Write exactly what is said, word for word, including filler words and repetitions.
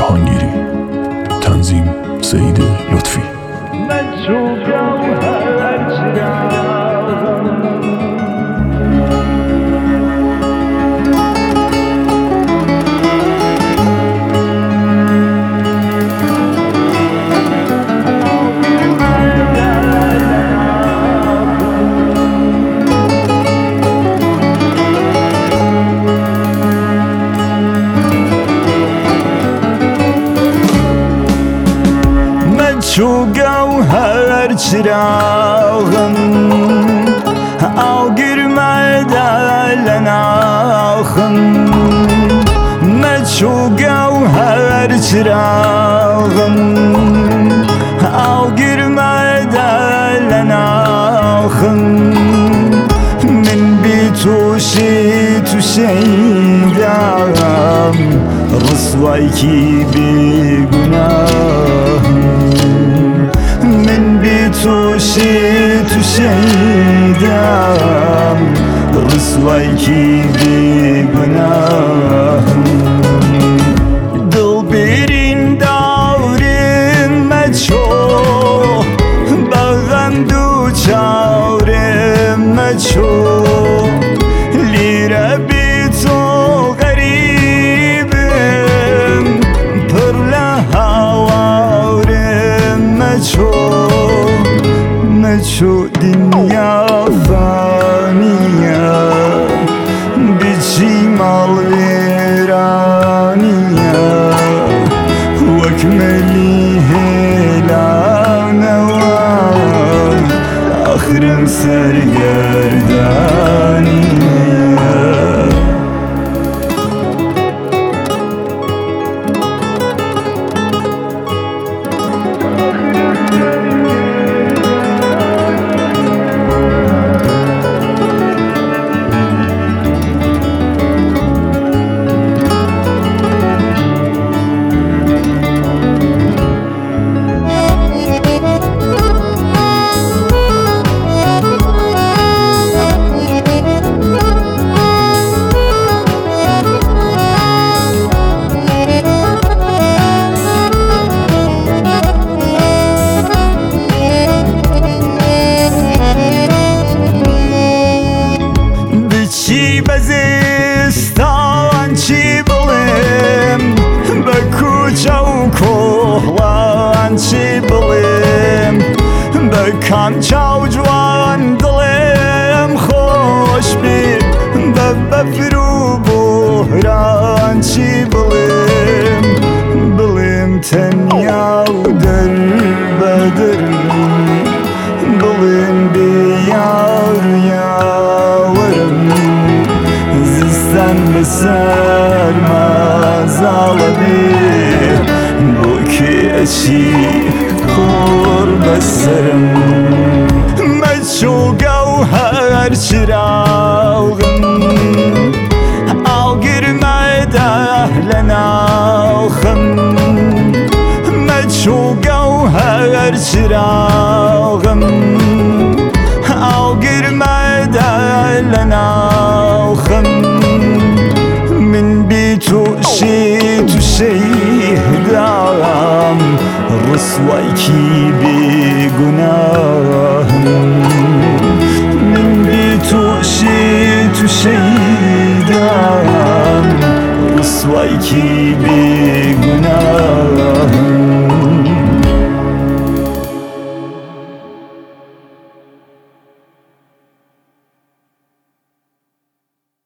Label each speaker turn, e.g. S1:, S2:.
S1: جهانگیری. تنظیم سعید لطفی.
S2: چو گوهر چراغم آگرمه دلناخم من چو گوهر چراغم آگرمه دلناخم من بی تو شی تو شیدم رسوای کی بی گناهم من بی تو شی تو شیدم رسوای کی بی گناهم دل برین دارم مچو بغم دو چارم مچو لیره بی تو غریبم پر لحوارم مچو مچو دنیا فانیه بچی مال ویرانیه وکملی هلانه آخرم سرگردانیه چی بزستان چی بلیم به کوچه و کوهلان چی بلیم به کامچه و جوان دلیم خوش بی به بفر و بحران چی بلیم بلیم تنیا و در بدر بلیم بیار یاورم زستان بسر مازالبی بو کی اچی کور بسرم مچو گوهر چراغم آگرمه دهلناخم مچو گوهر چراغم آگرمه دهلناخم من بی تو شی تو شیدم رسوای کی بی گناهم من بی تو شی تو شیدم رسوای کی بی